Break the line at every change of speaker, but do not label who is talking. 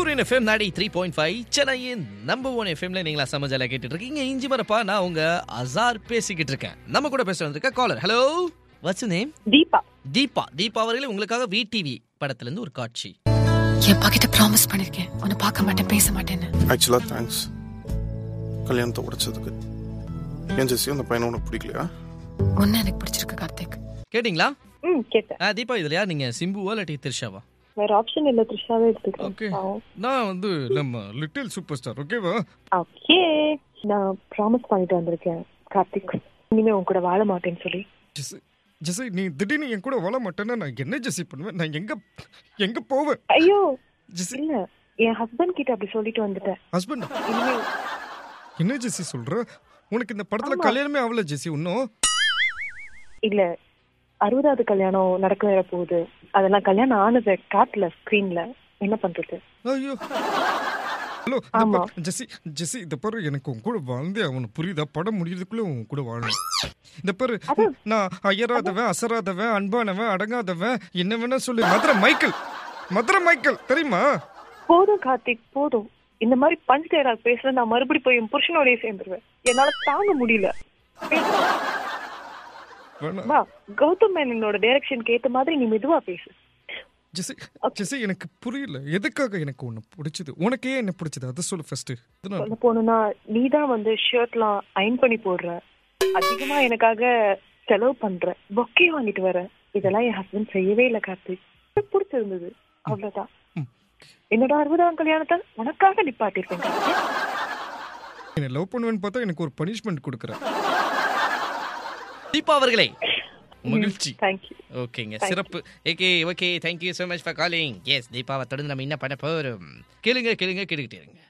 சூரியன் எஃப்எம் 93.5 சென்னையின் நம்பர் 1 எஃப்எம்ல நீங்களா சமஜால கேட்டுட்டு இருக்கீங்க. இஞ்சி மரப்பா, நான் உங்க அசார் பேசிக்கிட்டு இருக்கேன். நம்ம கூட பேச வந்திருக்க caller. Hello, what's name?
Deepa.
Deepa அவர்களே, உங்களுக்காக VTV படத்துல இருந்து ஒரு காட்சி.
என் பாக்கிட்ட ப்ராமிஸ் பண்ணிருக்கேன், உன்னை பார்க்க மாட்டேன், பேச மாட்டேன்னு.
ஆக்சுவலா தேங்க்ஸ் கல்யாணத்தை உடைச்சதுக்கு. ஏன் ஜெஸ்ஸி, அந்த பையனை உனக்கு பிடிக்கலையா?
ஒன்னு எனக்கு பிடிச்சிருக்கு கார்த்திக்.
கேட்டிங்களா?
கேட்டேன்.
தீபா, இதுல யார் நீங்க? சிம்புவா இல்லாட்டி த்ரிஷாவா?
வேற ஆப்ஷன் இல்ல, த்ரிஷாவே எடுத்துக்கிறேன்.
ஓகே, நான் நம்ம லிட்டில் சூப்பர் ஸ்டார். ஓகேவா?
ஓகே, நான் ப்ராமிஸ் பண்ணிட்டு வந்திருக்கேன் கார்த்திக், இனிமே உன் கூட வாழ மாட்டேன்னு சொல்லி.
ஜெசி, நீ திடீர்னு என் கூட வாழ மாட்டேன்னா நான் என்ன ஜெசி பண்ணுவேன்? நான் எங்க போவேன்?
ஐயோ
ஜெசி,
இல்ல, என் ஹஸ்பண்ட் கிட்ட அப்படி சொல்லிட்டு வந்துட்டேன்.
ஹஸ்பண்ட்?
இனிமே
என்ன ஜெசி சொல்ற? உனக்கு இந்த படத்துல கல்யாணமே ஆகல ஜெசி இன்னும்?
இல்ல, 60வது கல்யாணம் நடக்க வேற போகுது. அதெல்லாம் கல்யாணம் ஆனது காட்டல ஸ்கிரீன்ல. என்ன பண்றது?
ஐயோ, ஹலோ ஜெசி, இந்த பாரு, எனக்கு உன் கூட வாழ்ந்தே அவனுக்கு புரியுதா? படம் முடியறதுக்குள்ள உன் கூட வாழணும். இந்த பாரு, நான் அயராதவன், அசராதவன், அன்பானவன், அடங்காதவன், என்ன வேணா சொல்லு. மதுரை மைக்கேல் தெரியுமா?
போதும் கார்த்திக், போதும். இந்த மாதிரி பஞ்ச் டயலாக் பேசுற நான் மறுபடி போய் என் புருஷனோடய சேர்ந்துருவேன். என்னால தாங்க முடியல. கௌதம் மேனனோட டைரக்ஷனுக்கு ஏத்த மாதிரி நீ மெதுவா பேசு.
ஜெசி, எனக்கு புரியல, எதுக்காக எனக்கு உன்னை பிடிச்சது? உனக்கே என்ன பிடிச்சது அதை சொல்லு ஃபர்ஸ்ட்.
சொல்ல போனா, நீதான் வந்து ஷர்ட்லாம் அயன் பண்ணி போடுற, அதிகமா எனக்காக செலவு பண்ற, பொக்கே வாங்கிட்டு வர. இதெல்லாம் என் ஹஸ்பண்ட் செய்யவே இல்லை கார்த்திக். பிடிச்சிருந்தது, அவ்வளவுதான். என்னோட 60ஆம் கல்யாணத்தை உனக்காக நிப்பாட்டிருக்கேன் கார்த்திக்.
என்ன லவ் பண்ணுவேன்னு பார்த்தா எனக்கு ஒரு பனிஷ்மெண்ட் கொடுக்குறேன்.
தீபா அவர்களே, மகிழ்ச்சி.
தேங்க்யூ.
ஓகேங்க, சிறப்பு. Okay, thank you so much for calling. Yes, தீபாவை தொடர்ந்து நம்ம என்ன பண்ண போறோம்? கேளுங்க, கேட்டுக்கிட்டே இருங்க.